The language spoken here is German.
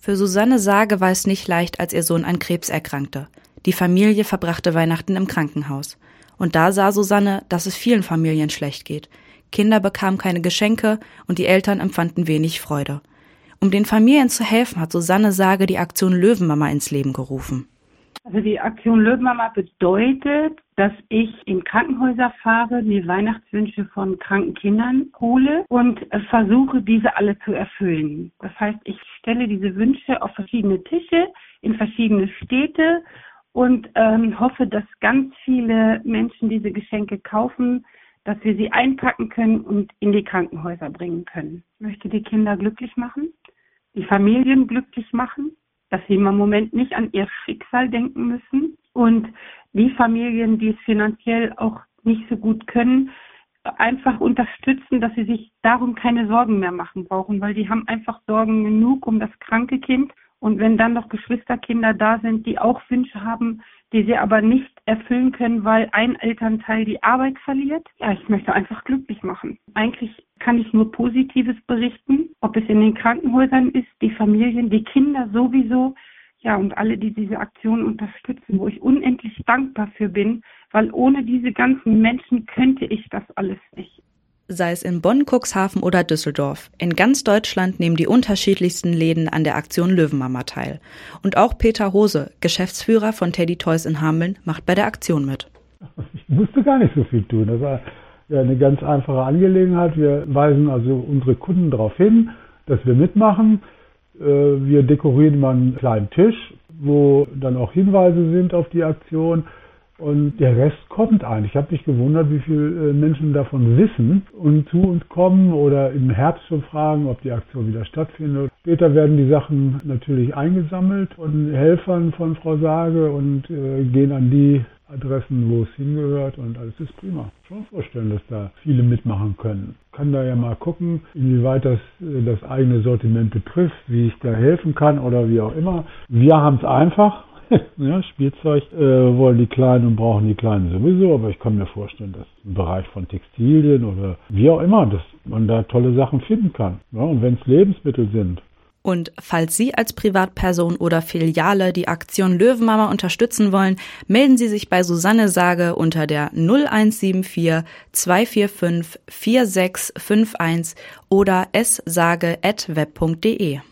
Für Susanne Sage war es nicht leicht, als ihr Sohn an Krebs erkrankte. Die Familie verbrachte Weihnachten im Krankenhaus. Und da sah Susanne, dass es vielen Familien schlecht geht. Kinder bekamen keine Geschenke und die Eltern empfanden wenig Freude. Um den Familien zu helfen, hat Susanne Sage die Aktion Löwenmama ins Leben gerufen. Also die Aktion Löwenmama bedeutet, dass ich in Krankenhäuser fahre, mir Weihnachtswünsche von kranken Kindern hole und versuche, diese alle zu erfüllen. Das heißt, ich stelle diese Wünsche auf verschiedene Tische in verschiedene Städte und hoffe, dass ganz viele Menschen diese Geschenke kaufen, dass wir sie einpacken können und in die Krankenhäuser bringen können. Ich möchte die Kinder glücklich machen, die Familien glücklich machen, dass sie im Moment nicht an ihr Schicksal denken müssen und die Familien, die es finanziell auch nicht so gut können, einfach unterstützen, dass sie sich darum keine Sorgen mehr machen brauchen, weil die haben einfach Sorgen genug um das kranke Kind. Und wenn dann noch Geschwisterkinder da sind, die auch Wünsche haben, die sie aber nicht erfüllen können, weil ein Elternteil die Arbeit verliert, ja, ich möchte einfach glücklich machen. Eigentlich kann ich nur Positives berichten, ob es in den Krankenhäusern ist, die Familien, die Kinder sowieso, ja, und alle, die diese Aktion unterstützen, wo ich unendlich dankbar für bin, weil ohne diese ganzen Menschen könnte ich das alles nicht. Sei es in Bonn, Cuxhaven oder Düsseldorf. In ganz Deutschland nehmen die unterschiedlichsten Läden an der Aktion Löwenmama teil. Und auch Peter Hose, Geschäftsführer von Teddy Toys in Hameln, macht bei der Aktion mit. Ich musste gar nicht so viel tun. Das war ja eine ganz einfache Angelegenheit. Wir weisen also unsere Kunden darauf hin, dass wir mitmachen. Wir dekorieren mal einen kleinen Tisch, wo dann auch Hinweise sind auf die Aktion. Und der Rest kommt eigentlich. Ich habe mich gewundert, wie viele Menschen davon wissen und zu uns kommen oder im Herbst schon fragen, ob die Aktion wieder stattfindet. Später werden die Sachen natürlich eingesammelt von Helfern von Frau Sage und gehen an die Adressen, wo es hingehört, und alles ist prima. Schon vorstellen, dass da viele mitmachen können. Kann da ja mal gucken, inwieweit das eigene Sortiment betrifft, wie ich da helfen kann oder wie auch immer. Wir haben es einfach. Ja, Spielzeug wollen die Kleinen und brauchen die Kleinen sowieso, aber ich kann mir vorstellen, dass im Bereich von Textilien oder wie auch immer, dass man da tolle Sachen finden kann. Ja, und wenn es Lebensmittel sind. Und falls Sie als Privatperson oder Filiale die Aktion Löwenmama unterstützen wollen, melden Sie sich bei Susanne Sage unter der 0174 245 4651 oder ssage@web.de.